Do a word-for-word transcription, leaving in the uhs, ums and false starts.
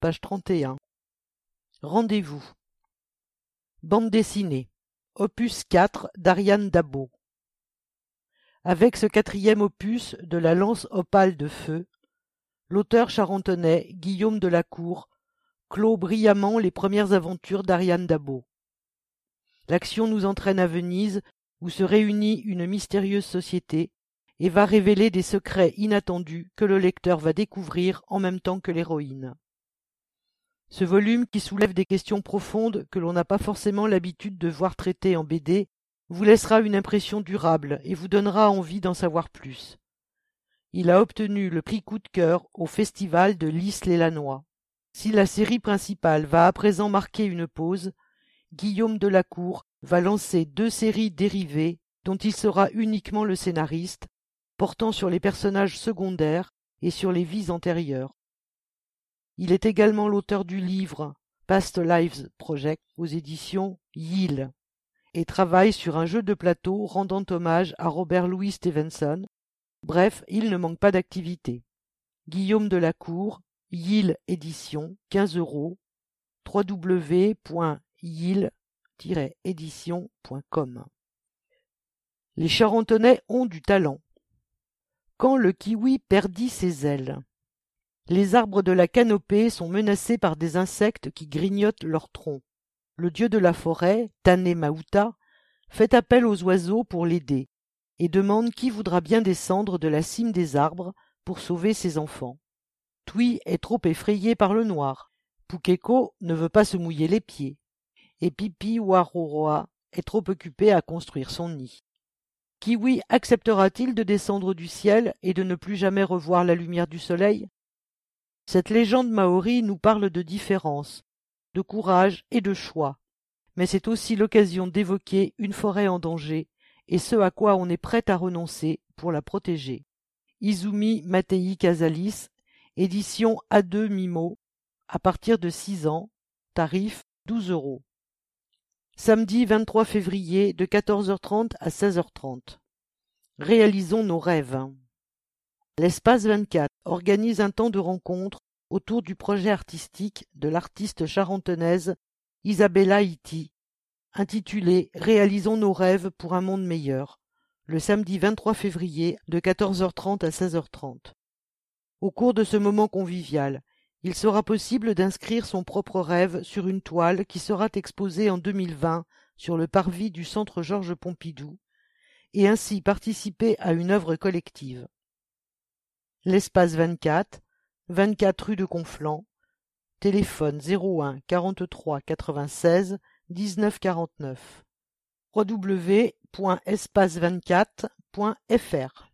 page trente et un. Rendez-vous. Bande dessinée. Opus quatre d'Ariane Dabo. Avec ce quatrième opus de la lance opale de feu, l'auteur charentonais Guillaume Delacour clôt brillamment les premières aventures d'Ariane Dabo. L'action nous entraîne à Venise, où se réunit une mystérieuse société et va révéler des secrets inattendus que le lecteur va découvrir en même temps que l'héroïne. Ce volume, qui soulève des questions profondes que l'on n'a pas forcément l'habitude de voir traitées en B D, vous laissera une impression durable et vous donnera envie d'en savoir plus. Il a obtenu le prix coup de cœur au festival de Lys-les-Lannoy. Si la série principale va à présent marquer une pause, Guillaume Delacour va lancer deux séries dérivées dont il sera uniquement le scénariste, portant sur les personnages secondaires et sur les vies antérieures. Il est également l'auteur du livre Past Lives Project aux éditions Yale et travaille sur un jeu de plateau rendant hommage à Robert Louis Stevenson. Bref, il ne manque pas d'activité. Guillaume Delacour, Yale Édition, quinze euros, w w w point yale tiret édition point com. Les Charentonais ont du talent. Quand le kiwi perdit ses ailes. Les arbres de la canopée sont menacés par des insectes qui grignotent leurs troncs. Le dieu de la forêt, Tané-Maouta, fait appel aux oiseaux pour l'aider et demande qui voudra bien descendre de la cime des arbres pour sauver ses enfants. Twi est trop effrayé par le noir. Pukeko ne veut pas se mouiller les pieds. Et Pipi-Waroroa est trop occupé à construire son nid. Kiwi acceptera-t-il de descendre du ciel et de ne plus jamais revoir la lumière du soleil? Cette légende maori nous parle de différence, de courage et de choix, mais c'est aussi l'occasion d'évoquer une forêt en danger et ce à quoi on est prêt à renoncer pour la protéger. Izumi Matei Casalis, édition A deux Mimo, à partir de six ans, tarif douze euros. Samedi vingt-trois février de quatorze heures trente à seize heures trente. Réalisons nos rêves. L'Espace vingt-quatre organise un temps de rencontre autour du projet artistique de l'artiste charentonnaise Isabella Iti, intitulé « Réalisons nos rêves pour un monde meilleur », le samedi vingt-trois février de quatorze heures trente à seize heures trente. Au cours de ce moment convivial, il sera possible d'inscrire son propre rêve sur une toile qui sera exposée en deux mille vingt sur le parvis du Centre Georges Pompidou et ainsi participer à une œuvre collective. L'Espace vingt-quatre, vingt-quatre rue de Conflans, téléphone zéro un quarante-trois quatre-vingt-seize dix-neuf quarante-neuf, w w w point espace vingt-quatre point f r.